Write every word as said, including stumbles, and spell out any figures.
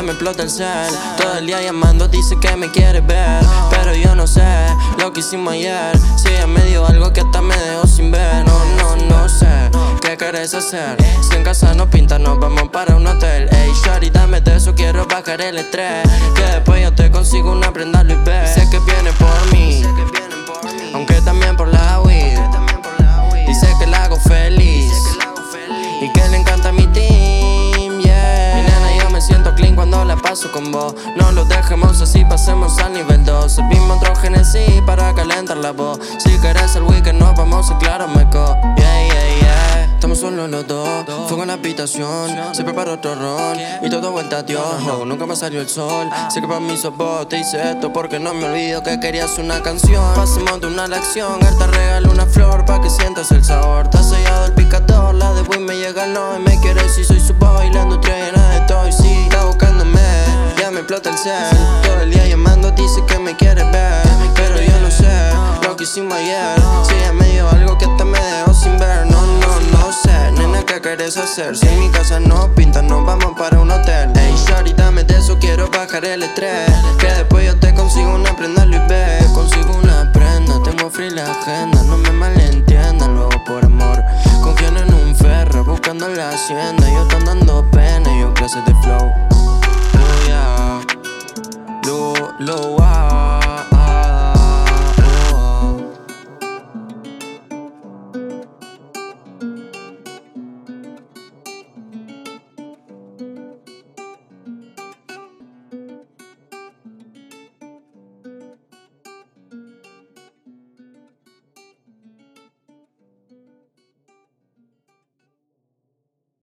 ya me explota el cel. Todo el día llamando, dice que me quiere ver, pero yo no sé lo que hicimos ayer. Si ella me dio algo que hasta me dejó sin ver. No, no, no sé qué querés hacer. Si en casa nos pinta, nos vamos para un hotel. Ey, shawty, dame de eso, quiero bajar el estrés. Que después yo te consigo una prenda Louis V. Sé que viene por mí, aunque también por la weed. Dice que la hago feliz y que le encanta mi team, yeah. Mi nena, yo me siento clean cuando la paso con vos. No lo dejemos así, pasemos al nivel dos. Servimos otro Genesis para calentar la voz. Si querés el weekend nos vamos a claro meco, yeah, yeah, yeah. Estamos solos los dos, fuego en la habitación. Se prepara otro ron y todo vuelta a Dios. No, nunca me salió el sol. Sé que para mí sos vos, te hice esto porque no me olvido que querías una canción. Pasemos de una a la acción, él te regala una flor pa' que sientas el sabor. Está sellado el picador, la de Wii me llega no. Y me quiere si soy su boy, la industria llena de toy. Sí, está buscándome, ya me explota el cel. Todo el día llamando, dice que me quiere ver, pero yo no sé lo que hicimos ayer. Si ella me dio algo que hasta me dejó sin ver. No, no, no sé, nena, ¿qué querés hacer? Si en mi casa nos pinta, nos vamos para un hotel. Ey, shawty, dame de eso, quiero bajar el estrés. Que después yo te consigo una prenda Louis V. Consigo una prenda, tengo free la agenda. No me malentiendan, luego por amor confían en un ferro, buscando la hacienda. Yo están dando pena, yo clases de flow.